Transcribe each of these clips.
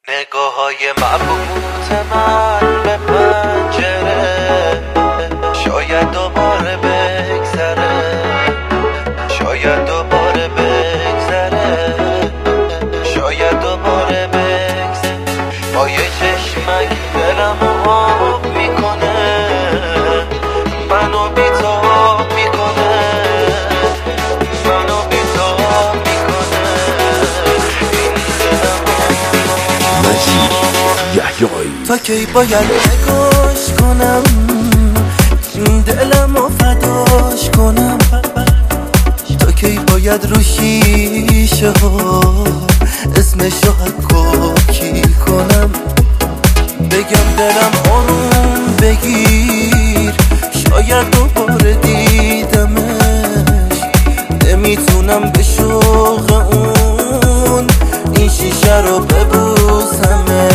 نگاه‌های مبهوت من به پنجره شاید دوباره بگذره، شاید دوباره بگذره، شاید دوباره بگذره. با یه چشمک دلمو آب میکنه، منو بی‌تاب میکنه، منو بی‌تاب میکنه. این دلمو یحیایی تا کی باید نگاش کنم، این دلمو فداش کنم؟ تا کی باید رو شیشه ها اسمشو حکاکی کنم؟ بگم دلم آروم بگیر، شاید دوباره دیدمش. نمیتونم به شوق اون این شیشه رو ببوسمه.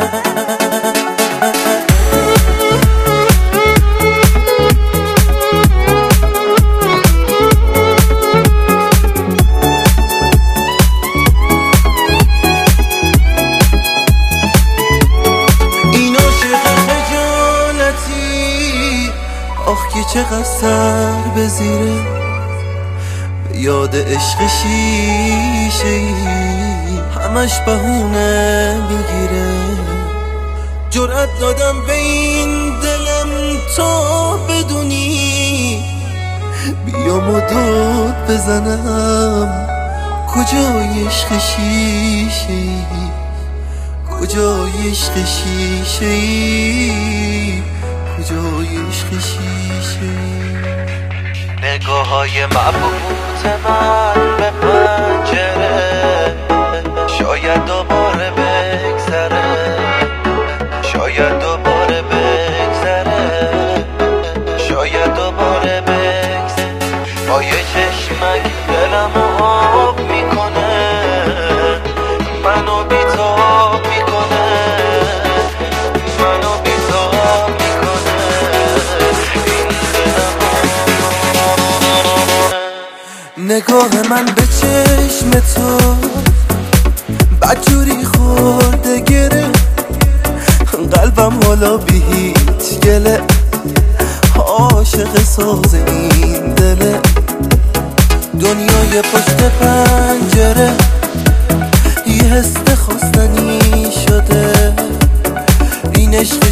آخ که چقدر سر بزیره به یاد عشق شیشه‌ای، همش بهونه میگیره. جرأت دادم به این دلم تا بدونی، بیام و داد بزنم کجای عشق شیشه‌ای، کجای عشق شیشه‌ای، کجای عشق شیشه‌ای. نگاه‌های مبهوت من به پنجره شاید دوباره بگذره، شاید دوباره بگذره، شاید دوباره بگذره. با یه چشمک دلمو آب میکنه، منو بی‌تاب میکنه، منو بی‌تاب میکنه. نگاه من به چشم تو بدجوری خورده گره، قلبم حالا بی هیچ گله عاشق ساز این دله. دنیای پشت پنجره یه حس خواستنی شده، این عشق